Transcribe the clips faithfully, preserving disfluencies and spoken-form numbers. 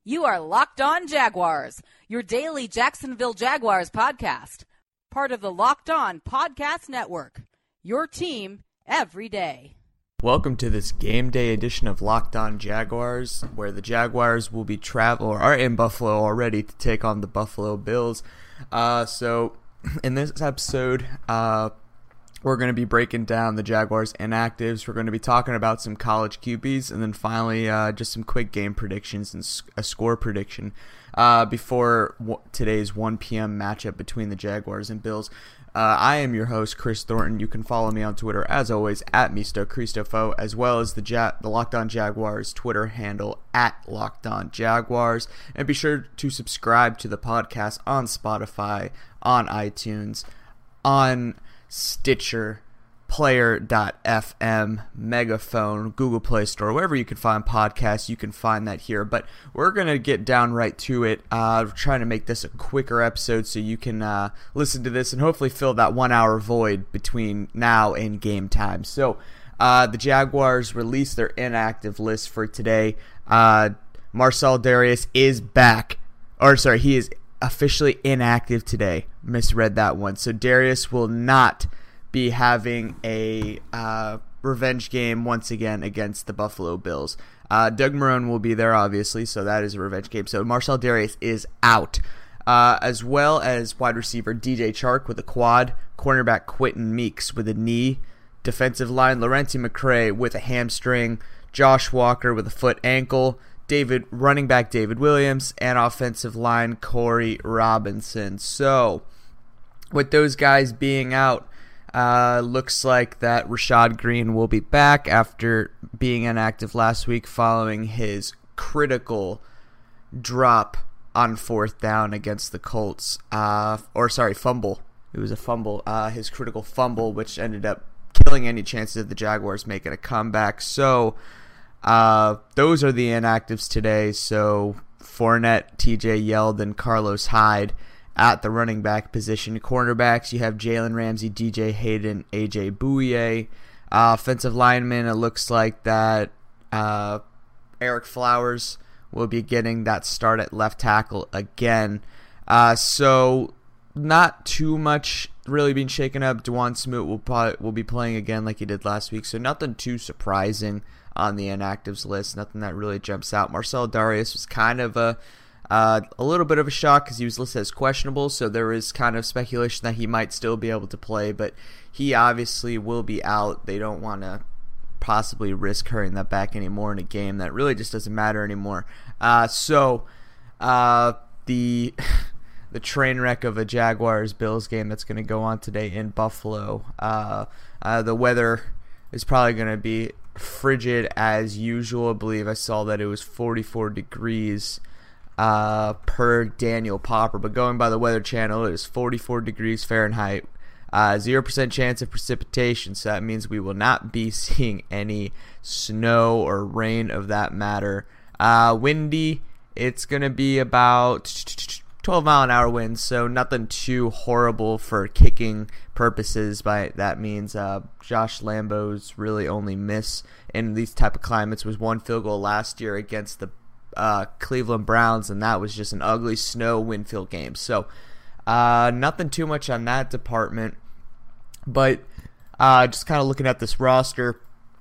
You are Locked On Jaguars, your daily Jacksonville Jaguars podcast. Part of the Locked On Podcast Network, your team every day. Welcome to this game day edition of Locked On Jaguars, where the Jaguars will be travel or are in Buffalo already to take on the Buffalo Bills. Uh, so in this episode, uh, we're going to be breaking down the Jaguars inactives. We're going to be talking about some college Q Bs, and then finally uh, just some quick game predictions and a score prediction uh, before w- today's one p.m. matchup between the Jaguars and Bills. Uh, I am your host, Chris Thornton. You can follow me on Twitter, as always, at Misto Cristofo, as well as the ja- the Locked On Jaguars Twitter handle, at Locked On Jaguars. And be sure to subscribe to the podcast on Spotify, on iTunes, on Stitcher, Player dot f m, Megaphone, Google Play Store, wherever you can find podcasts, you can find that here. But we're going to get down right to it. Uh, we're trying to make this a quicker episode so you can uh, listen to this and hopefully fill that one hour void between now and game time. So uh, the Jaguars released their inactive list for today. Uh, Marcell Dareus is back. Or sorry, he is officially inactive today. Misread that one. So Dareus will not be having a uh, revenge game once again against the Buffalo Bills. Uh, Doug Marrone will be there, obviously, so that is a revenge game. So Marcell Dareus is out, uh, as well as wide receiver D J Chark with a quad, cornerback Quentin Meeks with a knee, defensive line Laurenti McCray with a hamstring, Josh Walker with a foot ankle, David running back David Williams, and offensive line Corey Robinson. So with those guys being out, uh, looks like that Rashad Green will be back after being inactive last week following his critical drop on fourth down against the Colts. Uh, or sorry, fumble. It was a fumble. Uh, his critical fumble, which ended up killing any chances of the Jaguars making a comeback. So uh, those are the inactives today. So Fournette, T J Yeldon, Carlos Hyde at the running back position. Cornerbacks, you have Jalen Ramsey, D J Hayden, A J Bouye. Uh, offensive linemen, it looks like that uh, Eric Flowers will be getting that start at left tackle again. Uh, so not too much really being shaken up. Dawuane Smoot will probably, will be playing again like he did last week. So nothing too surprising on the inactives list. Nothing that really jumps out. Marcell Dareus was kind of a Uh, a little bit of a shock because he was listed as questionable, so there is kind of speculation that he might still be able to play, but he obviously will be out. They don't want to possibly risk hurting that back anymore in a game that really just doesn't matter anymore. Uh, so uh, the the train wreck of a Jaguars-Bills game that's going to go on today in Buffalo. Uh, uh, the weather is probably going to be frigid as usual. I believe I saw that it was forty-four degrees Uh, per Daniel Popper, but going by the Weather Channel, it is forty-four degrees Fahrenheit, uh, zero percent chance of precipitation, so that means we will not be seeing any snow or rain of that matter. Uh, windy, it's going to be about twelve mile an hour winds, so nothing too horrible for kicking purposes. By that means uh, Josh Lambo's really only miss in these type of climates was one field goal last year against the Uh, Cleveland Browns, and that was just an ugly snow windfield game. So uh, nothing too much on that department, but uh, just kind of looking at this roster,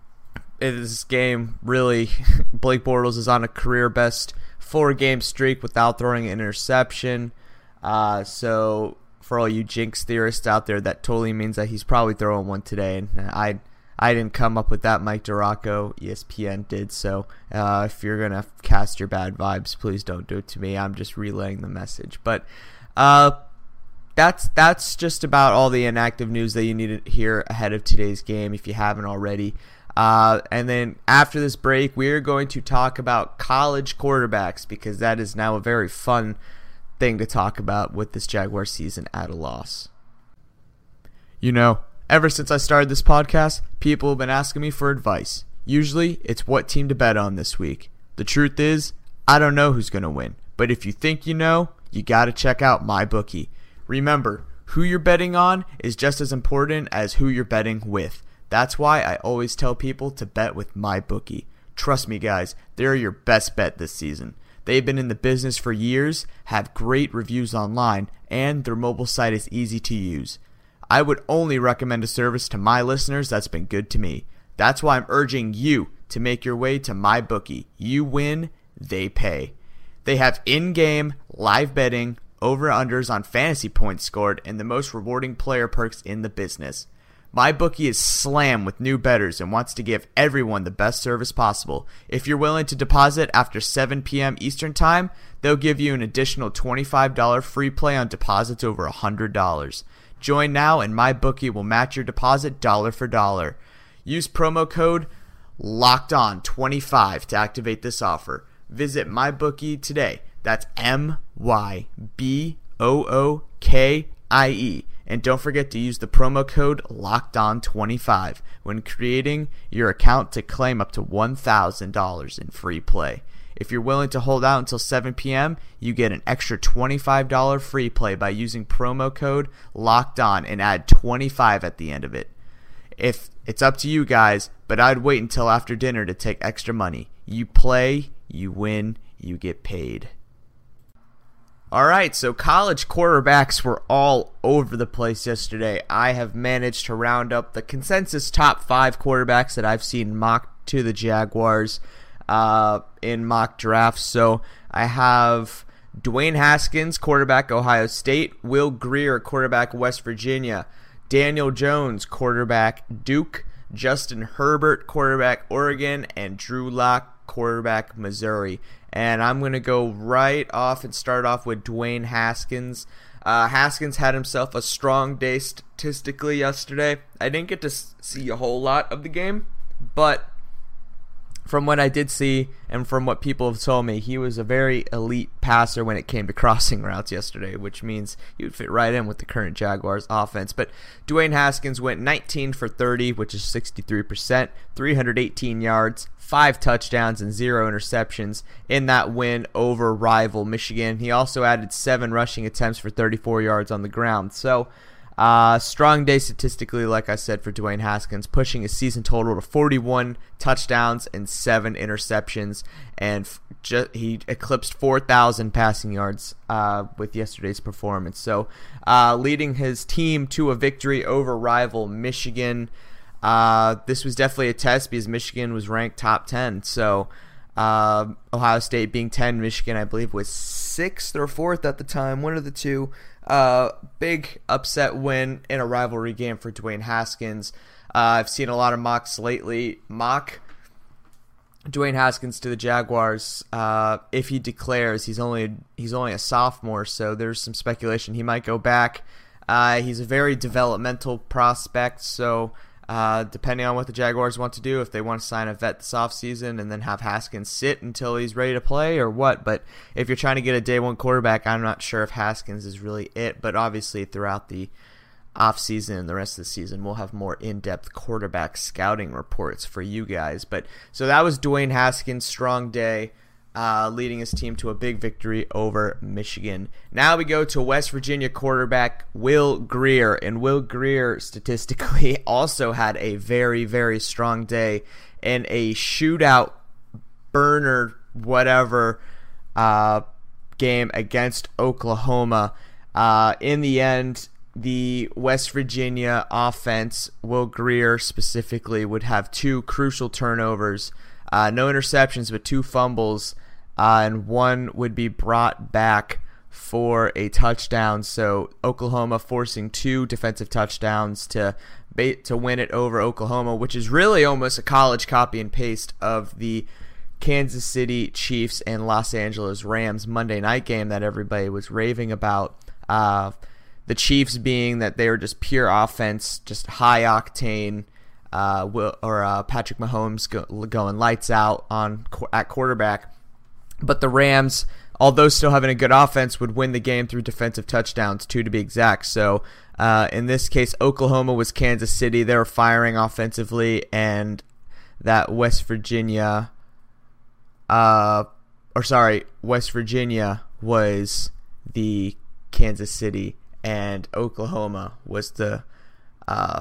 this game really, Blake Bortles is on a career best four game streak without throwing an interception. Uh, so for all you jinx theorists out there, that totally means that he's probably throwing one today, and I I didn't come up with that. Mike DiRocco, E S P N did. So uh, if you're going to cast your bad vibes, please don't do it to me. I'm just relaying the message. But uh, that's that's just about all the inactive news that you need to hear ahead of today's game if you haven't already. Uh, and then after this break, we're going to talk about college quarterbacks because that is now a very fun thing to talk about with this Jaguar season at a loss. You know, ever since I started this podcast, people have been asking me for advice. Usually, it's what team to bet on this week. The truth is, I don't know who's going to win. But if you think you know, you got to check out MyBookie. Remember, who you're betting on is just as important as who you're betting with. That's why I always tell people to bet with MyBookie. Trust me, guys, they're your best bet this season. They've been in the business for years, have great reviews online, and their mobile site is easy to use. I would only recommend a service to my listeners that's been good to me. That's why I'm urging you to make your way to MyBookie. You win, they pay. They have in-game live betting, over-unders on fantasy points scored, and the most rewarding player perks in the business. MyBookie is slammed with new bettors and wants to give everyone the best service possible. If you're willing to deposit after seven p.m. Eastern Time, they'll give you an additional twenty-five dollars free play on deposits over one hundred dollars. Join now and MyBookie will match your deposit dollar for dollar. Use promo code locked on twenty-five to activate this offer. Visit MyBookie today. That's M Y B O O K I E. And don't forget to use the promo code locked on twenty-five when creating your account to claim up to one thousand dollars in free play. If you're willing to hold out until seven p.m., you get an extra twenty-five dollars free play by using promo code locked on and add twenty-five at the end of it. If it's up to you guys, but I'd wait until after dinner to take extra money. You play, you win, you get paid. All right, so college quarterbacks were all over the place yesterday. I have managed to round up the consensus top five quarterbacks that I've seen mocked to the Jaguars uh, in mock drafts. So I have Dwayne Haskins, quarterback, Ohio State; Will Grier, quarterback, West Virginia; Daniel Jones, quarterback, Duke; Justin Herbert, quarterback, Oregon; and Drew Lock, quarterback, Missouri. And I'm going to go right off and start off with Dwayne Haskins. Uh, Haskins had himself a strong day statistically yesterday. I didn't get to see a whole lot of the game, but from what I did see and from what people have told me, he was a very elite passer when it came to crossing routes yesterday, which means he would fit right in with the current Jaguars offense. But Dwayne Haskins went nineteen for thirty, which is sixty-three percent, three hundred eighteen yards, five touchdowns, and zero interceptions in that win over rival Michigan. He also added seven rushing attempts for thirty-four yards on the ground. So, Uh, strong day statistically, like I said, for Dwayne Haskins, pushing his season total to forty-one touchdowns and seven interceptions, and f- ju- he eclipsed four thousand passing yards uh, with yesterday's performance. So, uh, leading his team to a victory over rival Michigan. Uh, this was definitely a test because Michigan was ranked top ten. So, uh, Ohio State being ten, Michigan, I believe, was sixth or fourth at the time, one of the two. Uh, big upset win in a rivalry game for Dwayne Haskins. Uh, I've seen a lot of mocks lately. Mock Dwayne Haskins to the Jaguars. Uh, if he declares, he's only he's only a sophomore, so there's some speculation he might go back. Uh, he's a very developmental prospect, so uh, depending on what the Jaguars want to do, if they want to sign a vet this offseason and then have Haskins sit until he's ready to play or what. But if you're trying to get a day one quarterback, I'm not sure if Haskins is really it. But obviously throughout the offseason and the rest of the season, we'll have more in-depth quarterback scouting reports for you guys. But so that was Dwayne Haskins' strong day, uh, leading his team to a big victory over Michigan. Now we go to West Virginia quarterback Will Grier, and Will Grier statistically also had a very, very strong day in a shootout burner whatever uh, game against Oklahoma. Uh, in the end, the West Virginia offense, Will Grier specifically, would have two crucial turnovers, uh, no interceptions but two fumbles, uh, and one would be brought back for a touchdown. So Oklahoma forcing two defensive touchdowns to to win it over Oklahoma, which is really almost a college copy and paste of the Kansas City Chiefs and Los Angeles Rams Monday night game that everybody was raving about. Uh, the Chiefs being that they were just pure offense, just high octane, uh, will, or uh, Patrick Mahomes go, going lights out on at quarterback. But the Rams, although still having a good offense, would win the game through defensive touchdowns, two to be exact. So uh, in this case, Oklahoma was Kansas City. They were firing offensively, and that West Virginia, uh, or sorry, West Virginia was the Kansas City, and Oklahoma was the uh,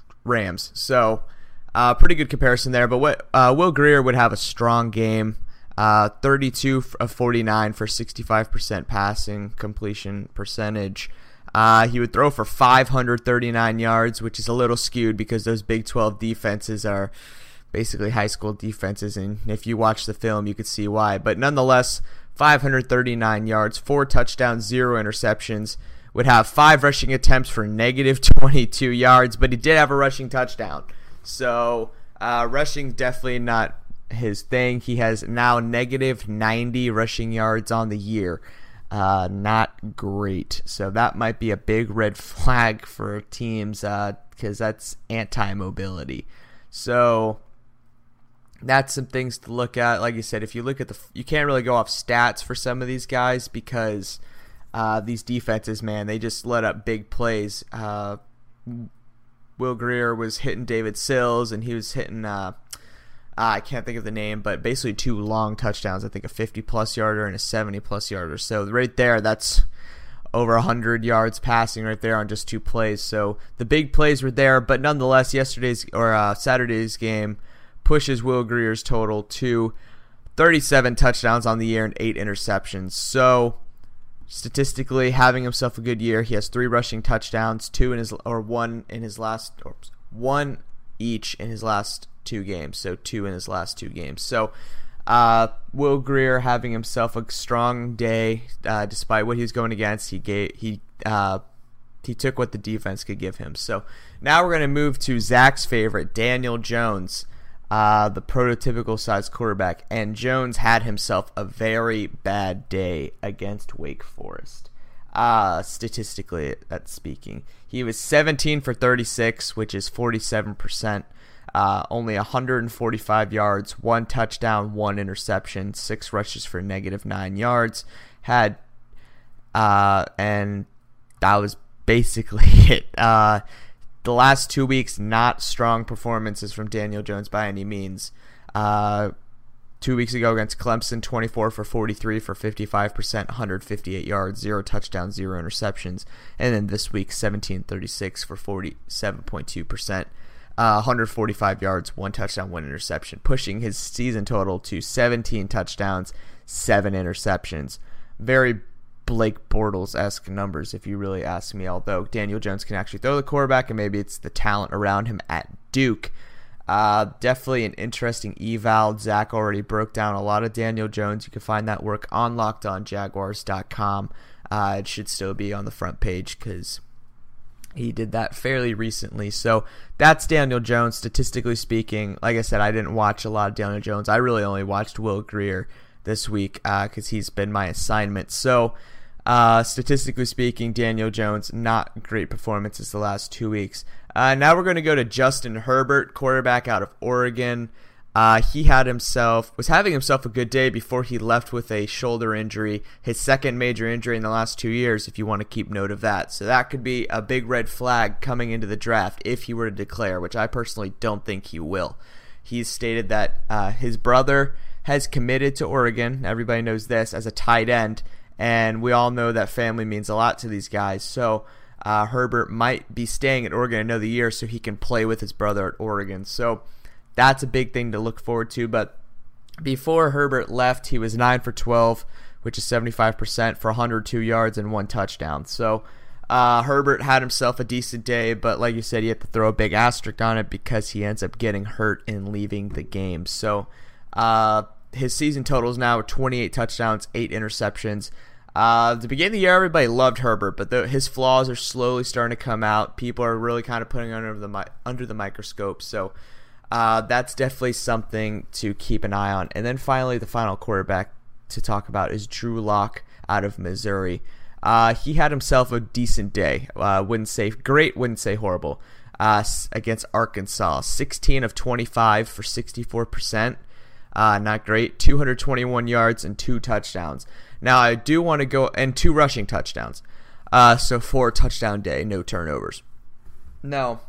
Rams. So uh, pretty good comparison there. But what uh, Will Grier would have a strong game. Uh, thirty-two of forty-nine for sixty-five percent passing completion percentage. Uh, he would throw for five hundred thirty-nine yards, which is a little skewed because those Big twelve defenses are basically high school defenses, and if you watch the film, you could see why. But nonetheless, five hundred thirty-nine yards, four touchdowns, zero interceptions. Would have five rushing attempts for negative twenty-two yards, but he did have a rushing touchdown. So uh, rushing definitely not his thing. He has now negative ninety rushing yards on the year. Uh, not great. So that might be a big red flag for teams because uh, that's anti-mobility. So that's some things to look at. Like I said, if you look at the, you can't really go off stats for some of these guys because uh, these defenses, man, they just let up big plays. Uh, Will Grier was hitting David Sills, and he was hitting. Uh, Uh, I can't think of the name, but basically two long touchdowns. I think a fifty-plus yarder and a seventy-plus yarder. So right there, that's over one hundred yards passing right there on just two plays. So the big plays were there, but nonetheless, yesterday's or uh, Saturday's game pushes Will Grier's total to thirty-seven touchdowns on the year and eight interceptions. So statistically, having himself a good year, he has three rushing touchdowns, two in his or one in his last, or one each in his last two games, so two in his last two games. So uh, Will Grier having himself a strong day, uh, despite what he was going against. He gave he uh, he took what the defense could give him. So now we're going to move to Zach's favorite, Daniel Jones, uh, the prototypical size quarterback. And Jones had himself a very bad day against Wake Forest. Uh, statistically, that's speaking, he was seventeen for thirty-six, which is forty-seven percent. Uh, only one hundred forty-five yards, one touchdown, one interception, six rushes for negative nine yards. Had, uh, and that was basically it. Uh, the last two weeks, not strong performances from Daniel Jones by any means. Uh, two weeks ago against Clemson, twenty-four for forty-three for fifty-five percent, one hundred fifty-eight yards, zero touchdowns, zero interceptions. And then this week, seventeen thirty-six for forty-seven point two percent. Uh, one hundred forty-five yards, one touchdown, one interception, pushing his season total to seventeen touchdowns, seven interceptions. Very Blake Bortles-esque numbers, if you really ask me, although Daniel Jones can actually throw the quarterback, and maybe it's the talent around him at Duke. Uh, definitely an interesting eval. Zach already broke down a lot of Daniel Jones. You can find that work on locked on jaguars dot com. Uh, it should still be on the front page because he did that fairly recently. So that's Daniel Jones, statistically speaking. Like I said, I didn't watch a lot of Daniel Jones. I really only watched Will Grier this week because uh, he's been my assignment. So uh, statistically speaking, Daniel Jones, not great performances the last two weeks. Uh, now we're going to go to Justin Herbert, quarterback out of Oregon. Uh, he had himself was having himself a good day before he left with a shoulder injury, his second major injury in the last two years, if you want to keep note of that. So that could be a big red flag coming into the draft if he were to declare, which I personally don't think he will. He's stated that uh, his brother has committed to Oregon. Everybody knows this, as a tight end, and we all know that family means a lot to these guys. So uh, Herbert might be staying at Oregon another year so he can play with his brother at Oregon. So that's a big thing to look forward to. But before Herbert left, he was nine for twelve, which is seventy-five percent, for one hundred two yards and one touchdown. So uh, Herbert had himself a decent day, but like you said, you have to throw a big asterisk on it because he ends up getting hurt and leaving the game. So uh, his season totals now are twenty-eight touchdowns, eight interceptions. Uh, at the beginning of the year, everybody loved Herbert, but the, his flaws are slowly starting to come out. People are really kind of putting under the under the microscope. So Uh, that's definitely something to keep an eye on. And then finally, the final quarterback to talk about is Drew Lock out of Missouri. Uh, he had himself a decent day. Uh, wouldn't say great, wouldn't say horrible. Uh, against Arkansas, sixteen of twenty-five for sixty-four percent. Uh, not great. two hundred twenty-one yards and two touchdowns. Now, I do want to go, and two rushing touchdowns. Uh, so four touchdown day, no turnovers. Now,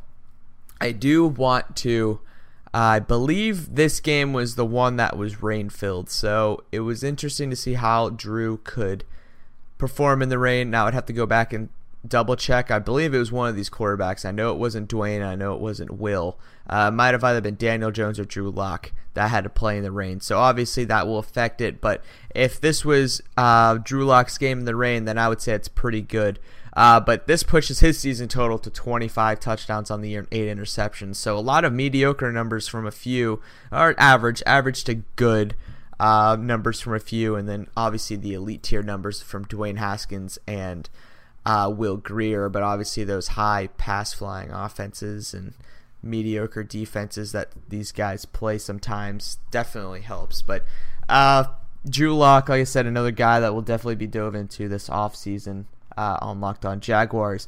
I do want to I believe this game was the one that was rain-filled, so it was interesting to see how Drew could perform in the rain. Now I'd have to go back and double check. I believe it was one of these quarterbacks. I know it wasn't Dwayne. I know it wasn't Will. Uh, it might have either been Daniel Jones or Drew Lock that had to play in the rain. So obviously that will affect it. But if this was uh, Drew Lock's game in the rain, then I would say it's pretty good. Uh, but this pushes his season total to twenty-five touchdowns on the year and eight interceptions. So a lot of mediocre numbers from a few, or average, average to good uh, numbers from a few, and then obviously the elite tier numbers from Dwayne Haskins and uh, Will Grier. But obviously those high pass flying offenses and mediocre defenses that these guys play sometimes definitely helps. But uh, Drew Lock, like I said, another guy that will definitely be dove into this offseason. Uh, on Locked On Jaguars.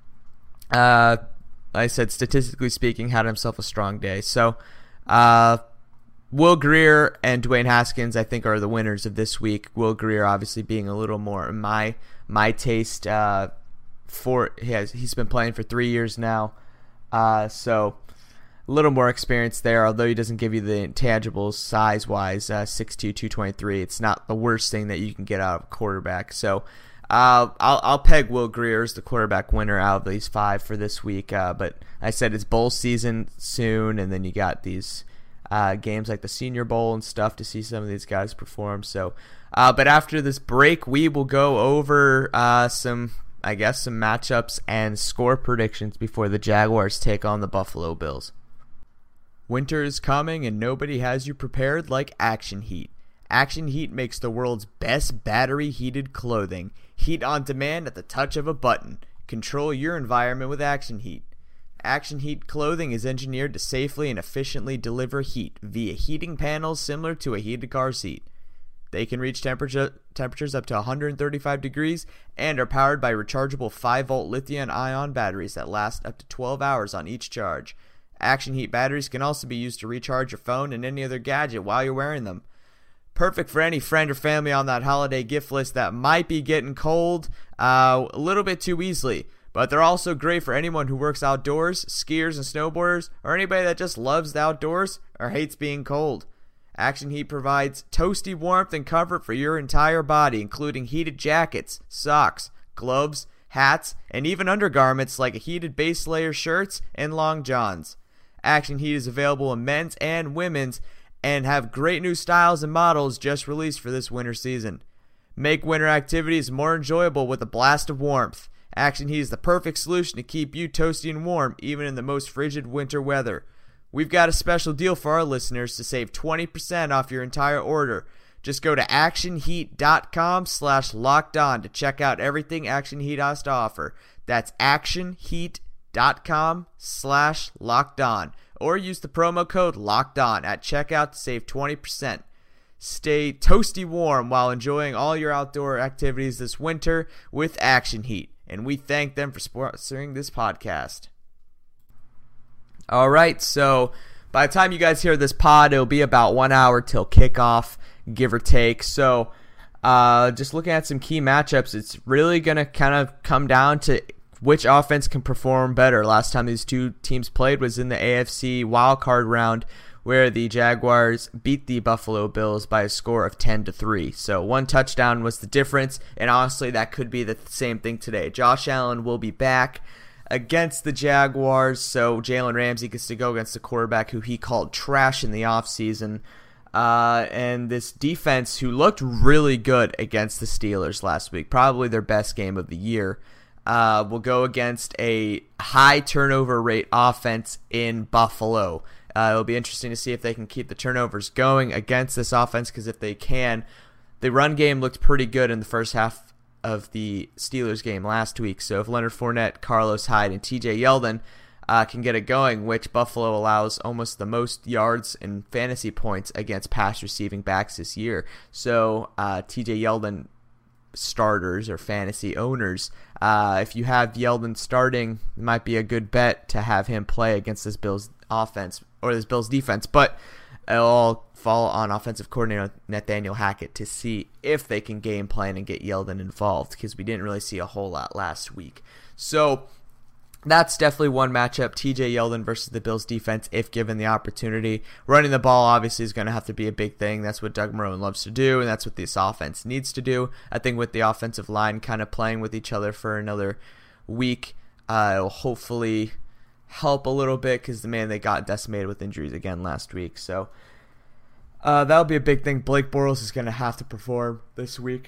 Uh, like I said, statistically speaking, had himself a strong day. So, uh, Will Grier and Dwayne Haskins, I think, are the winners of this week. Will Grier, obviously, being a little more my my taste. Uh, for he has he's been playing for three years now, uh, so a little more experience there. Although he doesn't give you the intangibles size wise, uh, six two, two twenty-three. It's not the worst thing that you can get out of a quarterback. So. Uh, I'll I'll peg Will Grier as the quarterback winner out of these five for this week. Uh, but I said it's bowl season soon, and then you got these uh, games like the Senior Bowl and stuff to see some of these guys perform. So, uh, but after this break, we will go over uh, some, I guess, some matchups and score predictions before the Jaguars take on the Buffalo Bills. Winter is coming, and nobody has you prepared like Action Heat. Action Heat makes the world's best battery-heated clothing. Heat on demand at the touch of a button. Control your environment with Action Heat. Action Heat clothing is engineered to safely and efficiently deliver heat via heating panels similar to a heated car seat. They can reach temperature, temperatures up to one hundred thirty-five degrees and are powered by rechargeable five volt lithium-ion batteries that last up to twelve hours on each charge. Action Heat batteries can also be used to recharge your phone and any other gadget while you're wearing them. Perfect for any friend or family on that holiday gift list that might be getting cold uh, a little bit too easily. But they're also great for anyone who works outdoors, skiers and snowboarders, or anybody that just loves the outdoors or hates being cold. Action Heat provides toasty warmth and comfort for your entire body, including heated jackets, socks, gloves, hats, and even undergarments like heated base layer shirts and long johns. Action Heat is available in men's and women's, and have great new styles and models just released for this winter season. Make winter activities more enjoyable with a blast of warmth. Action Heat is the perfect solution to keep you toasty and warm, even in the most frigid winter weather. We've got a special deal for our listeners to save twenty percent off your entire order. Just go to actionheat.com slash locked on to check out everything Action Heat has to offer. That's actionheat.com slash locked on. Or use the promo code LOCKEDON at checkout to save twenty percent. Stay toasty warm while enjoying all your outdoor activities this winter with Action Heat. And we thank them for sponsoring this podcast. All right, so by the time you guys hear this pod, it'll be about one hour till kickoff, give or take. So uh, just looking at some key matchups, it's really going to kind of come down to which offense can perform better. Last time these two teams played was in the A F C wildcard round, where the Jaguars beat the Buffalo Bills by a score of ten to three. So one touchdown was the difference, and honestly, that could be the same thing today. Josh Allen will be back against the Jaguars, so Jalen Ramsey gets to go against the quarterback who he called trash in the offseason. Uh, and this defense, who looked really good against the Steelers last week, probably their best game of the year, Uh, will go against a high turnover rate offense in Buffalo. Uh, it'll be interesting to see if they can keep the turnovers going against this offense, because if they can, the run game looked pretty good in the first half of the Steelers game last week. So if Leonard Fournette, Carlos Hyde, and T J Yeldon uh, can get it going, which Buffalo allows almost the most yards and fantasy points against pass receiving backs this year. So uh, T J Yeldon starters or fantasy owners, uh, if you have Yeldon starting, it might be a good bet to have him play against this Bills offense or this Bills defense, but it'll all fall on offensive coordinator Nathaniel Hackett to see if they can game plan and get Yeldon involved, because we didn't really see a whole lot last week. So that's definitely one matchup, T J Yeldon versus the Bills defense, if given the opportunity. Running the ball obviously is going to have to be a big thing. That's what Doug Marrone loves to do, and that's what this offense needs to do. I think with the offensive line kind of playing with each other for another week. Uh, it'll hopefully help a little bit because the man they got decimated with injuries again last week. So uh, that'll be a big thing. Blake Bortles is going to have to perform this week.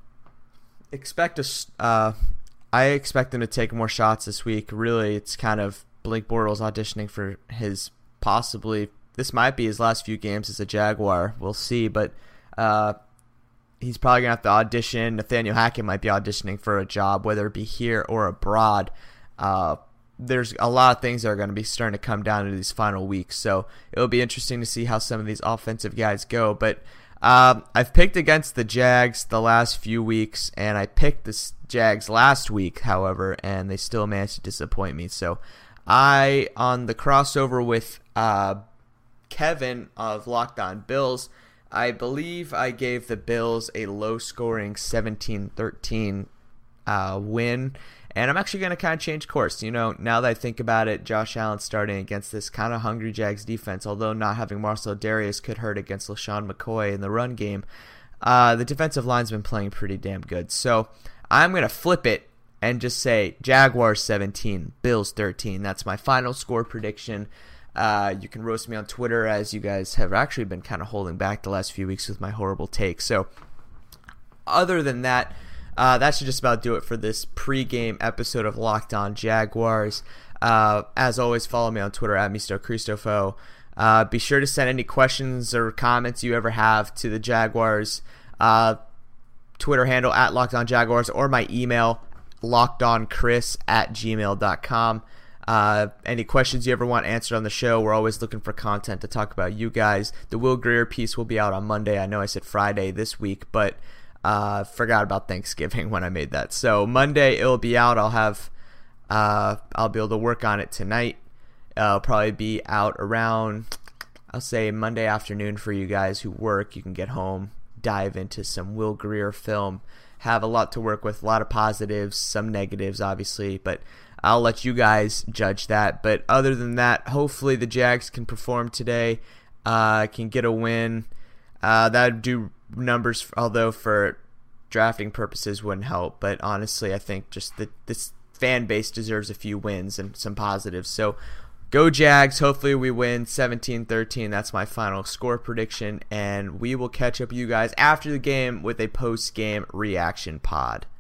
Expect us. Uh, I expect him to take more shots this week. Really, it's kind of Blake Bortles auditioning for his possibly. This might be his last few games as a Jaguar. We'll see, but uh, he's probably going to have to audition. Nathaniel Hackett might be auditioning for a job, whether it be here or abroad. Uh, there's a lot of things that are going to be starting to come down to these final weeks, so it'll be interesting to see how some of these offensive guys go. But um, I've picked against the Jags the last few weeks, and I picked the Jags last week, however, and they still managed to disappoint me. So I, on the crossover with uh, Kevin of Locked On Bills, I believe I gave the Bills a low-scoring seventeen thirteen uh, win, and I'm actually going to kind of change course. You know, now that I think about it, Josh Allen starting against this kind of hungry Jags defense, although not having Marcel Darius could hurt against LaShawn McCoy in the run game, uh, the defensive line's been playing pretty damn good. So I'm going to flip it and just say Jaguars seventeen, Bills thirteen. That's my final score prediction. Uh, you can roast me on Twitter, as you guys have actually been kind of holding back the last few weeks with my horrible takes. So other than that, uh, that should just about do it for this pregame episode of Locked On Jaguars. Uh, as always, follow me on Twitter at Mister Cristofo. Uh, be sure to send any questions or comments you ever have to the Jaguars uh, Twitter handle at Locked On Jaguars, or my email, lockedonchris at gmail dot com. Uh, any questions you ever want answered on the show, we're always looking for content to talk about you guys. The Will Grier piece will be out on Monday. I know I said Friday this week, but uh, forgot about Thanksgiving when I made that. So Monday it'll be out. I'll have uh, I'll be able to work on it tonight. Uh, it'll probably be out around, I'll say Monday afternoon for you guys who work. You can get home, dive into some Will Grier film, have a lot to work with, a lot of positives, some negatives obviously, but I'll let you guys judge that. But other than that, hopefully the Jags can perform today, uh, can get a win. Uh, that would do numbers, although for drafting purposes wouldn't help. But honestly, I think just the, this fan base deserves a few wins and some positives. So go Jags. Hopefully we win seventeen thirteen. That's my final score prediction. And we will catch up with you guys after the game with a post-game reaction pod.